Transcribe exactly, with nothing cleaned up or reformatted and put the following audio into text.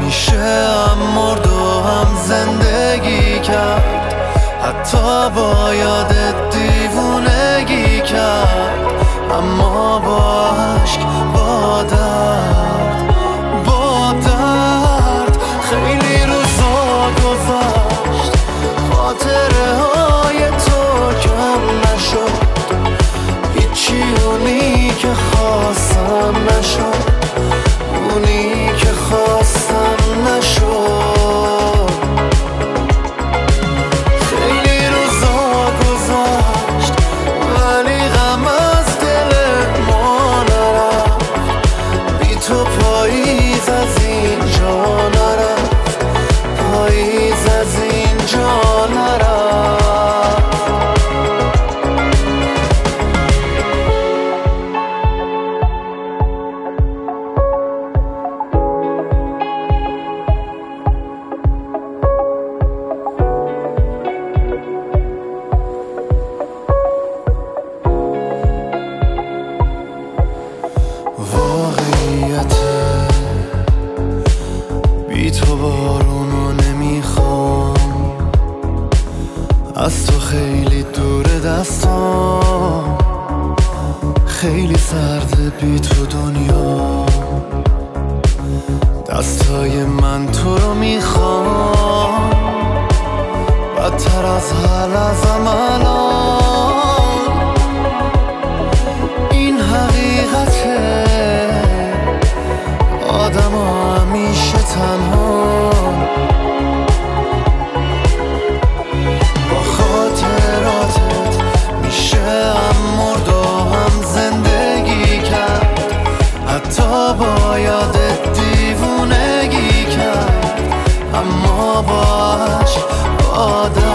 میشه هم مرد و هم زندگی کرد، حتی با یادت دیوونگی کرد، اما با عشق با درد با درد خیلی روزا گذشت، خاطره های تو کم نشد، هیچی اونی که خواستم نشد، اونی که خواستم نشد. خیلی روزا گذشت ولی غم از دل ما نرفت، بی تو پاییز از اینجا نرفت، پاییز از اینجا نرفت. واقعیته بی تو بارونو نمیخوام، از تو خیلی دور دستام، خیلی سرده بی تو دنیا، دستای من تو رو میخوام، بدتر از حال ازم الان، این حقیقته آدم ها همیشه تنها، با خاطراتت میشه هم مرد و هم زندگی کرد، حتی با یادت دیوونگی کرد، اما با عشق با